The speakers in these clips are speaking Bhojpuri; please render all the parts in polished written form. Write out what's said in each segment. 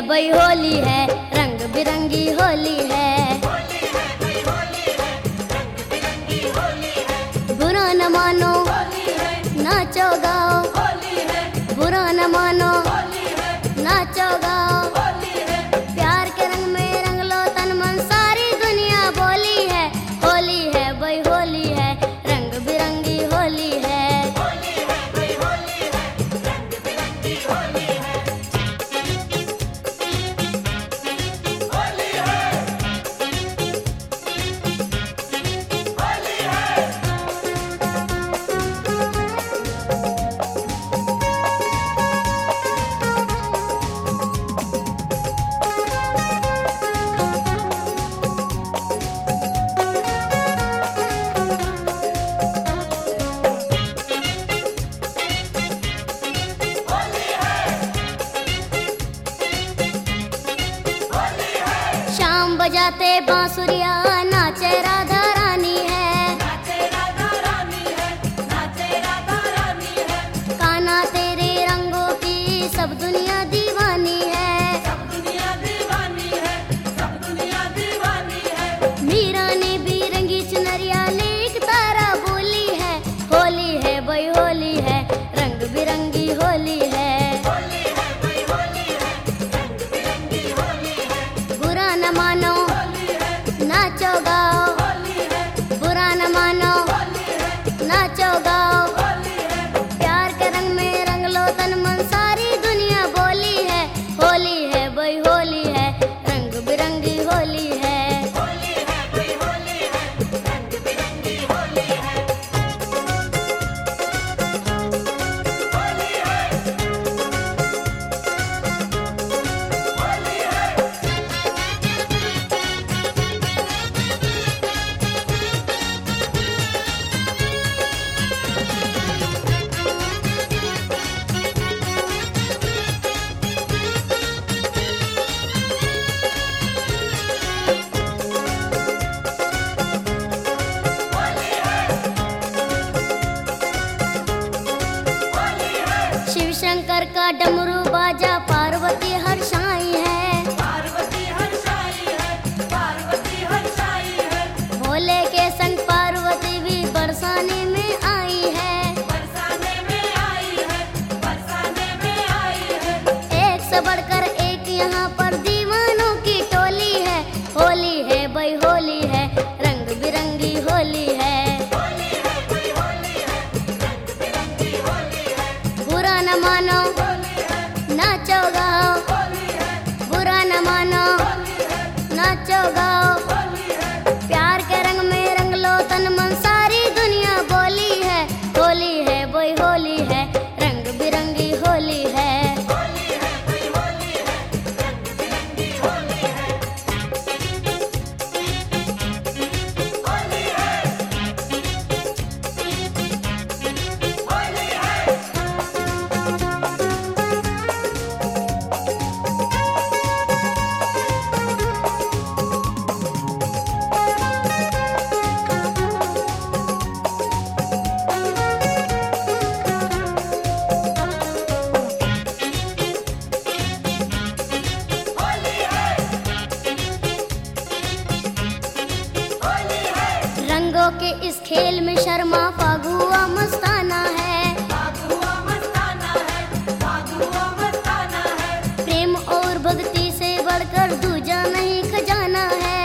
भाई होली है, रंग बिरंगी होली है। बुरा न मानो, नाचो गाओ, बुरा न मानो, नाचो गाओ। प्यार के रंग में रंग लो तन मन, सारी दुनिया बोली है भाई होली है, रंग बिरंगी होली है। शाम बजाते बांसुरिया, नाचे राधा रानी है, कान्हा तेरे रंगों की सब दुनिया दीवानी है। मीरा ने भी रंगी चुनरिया, लेक तारा बोली है भाई होली है, रंग बिरंगी होली है। बुरा न मानो, नाचो गाओ, बुरा न मानो, नाचो गाओ। प्यार के रंग में रंग लो तन मन, सारी दुनिया बोली है भाई होली है, रंग बिरंगी होली है। शिव शंकर का डमरू बाजा, पार्वती हर्षाई है, भोले के संग पार्वती भी बरसाने में आई है। एक से बढ़कर एक यहाँ पर दीवानों की टोली है भाई होली है, रंग बिरंगी होली है। बुरा न मानो, नाचो गाओ, बुरा न मानो, नाचो गाओ। प्यार के रंग में रंग लो तन मन, सारी दुनिया बोली है भाई होली है, रंग बिरंगी होली है। रंगों के इस खेल में शर्मा फागुआ मस्ताना है, प्रेम और भक्ति से बढ़कर दूजा नहीं खजाना है।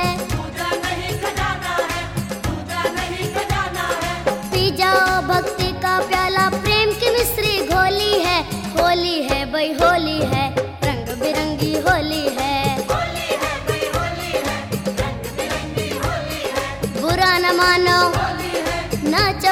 पी जाओ भक्ति का प्याला, प्रेम की मिश्री घोली है भाई होली है, रंग बिरंगी होली है। बुरा न मानो, नाचो